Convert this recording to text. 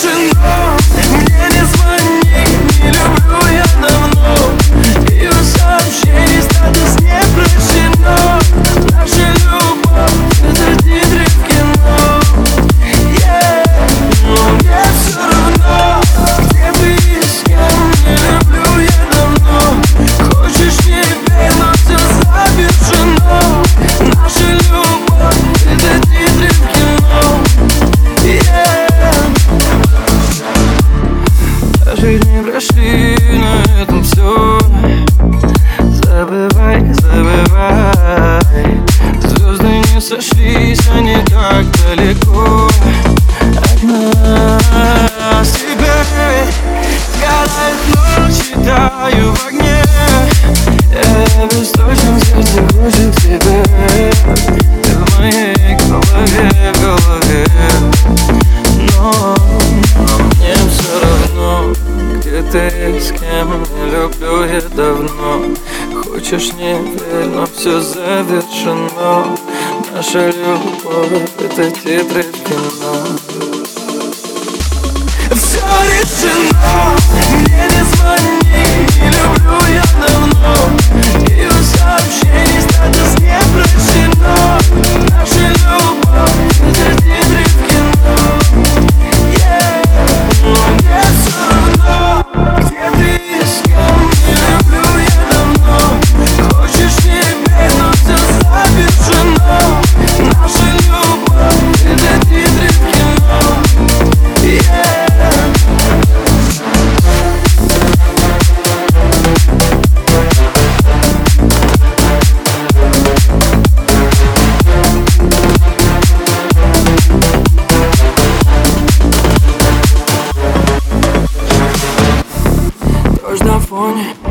решено, мне не звони, не люблю я давно. Ее сообщений статус не прощено. Наша любовь — это титры в кино. Но мне все равно, где ты и с кем. Не люблю я давно. Хочешь не верь, но все завершено. Наша любовь — это титры в кино. Жизни прошли, на этом все. Забывай, забывай. Звезды не сошлись, они так далеко от нас. Теперь сгорает ночь, читаю в огне. Я бесстрочен, сердце хочет тебя. Ты в моей голове, голове. Но мне все равно, где ты, с кем. Не люблю я давно. Хочешь не верь, но все завершено. Наша любовь — это титры в кино. Все решено, мне не звони, не люблю я давно. Ее сообщений статус не прощено. Наша любовь — это титры в кино. Но мне все равно, где ты и с кем. Не люблю я давно. Хочешь не верь, но все завершено. Наша любовь — это титры в кино. Дождь на фоне,